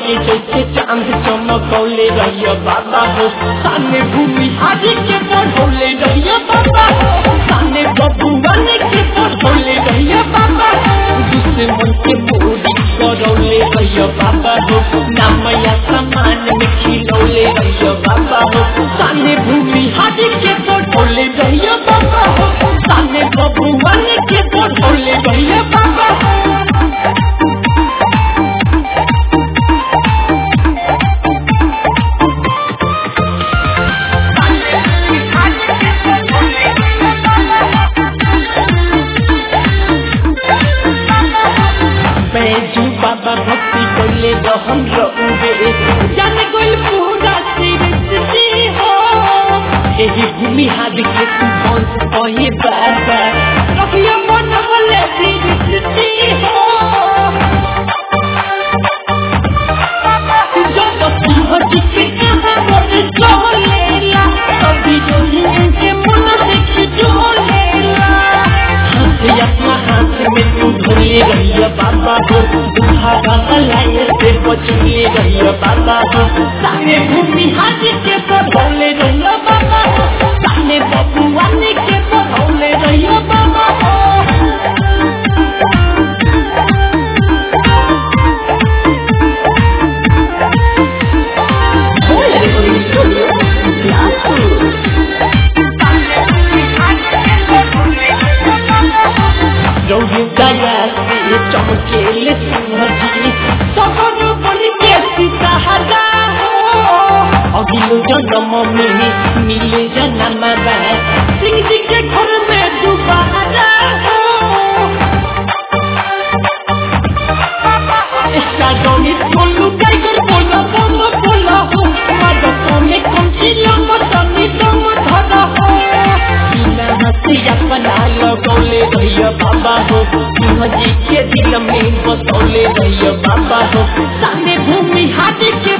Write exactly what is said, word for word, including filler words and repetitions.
के जैसे चांद चमकौले रहिया बाबा हो। सामने भूमि हारी के पढ़ौले रहिया बाबा हो। सामने बबुआन के पढ़ौले रहिया बाबा हो। दुश्मन के पूरी करौले रहिया बाबा हो। नामया सामान में खिलौले रहिया बाबा हो। सामने भूमि हारी के पढ़ौले रहिया बाबा हो। सामने बबुआन के पढ़ौले रहिया बाबा हो। बाबा भक्ति करले हम रउबे जाने कोई पूरा सृष्टि हो। एही भूमि हाथ के तू कौन कहे बाबा रखिया मन बोले सृष्टि हो। जब सिंह जी के कहा बोले चलेला अभी जो के मन से चलेला। हाथ अपना हाथ में तू धरे रहिया बाबा हो। लाइन से बचले रहिया बाबा हो। सामने भूमि हाथ के पढ़ौले रहिया बाबा हो। सामने बबुआन के पढ़ौले रहिया बाबा हो। चमकेले सिंहजी सफर बनी के सितारा हो। अगिलो जन्म में मिले जन्म में सिंह जी के घर में दोबारा हो। इसका गणित बोलू टाइगर बोला बोला बोला हो। मादकों में कम चिल्ला मतनी दम धरा हो। बिना हंसी अपना लगौले रहिया बाबा हो। सिंह जी के दिल में बसौले रहिया बाबा हो। सामने भूमि हाथ के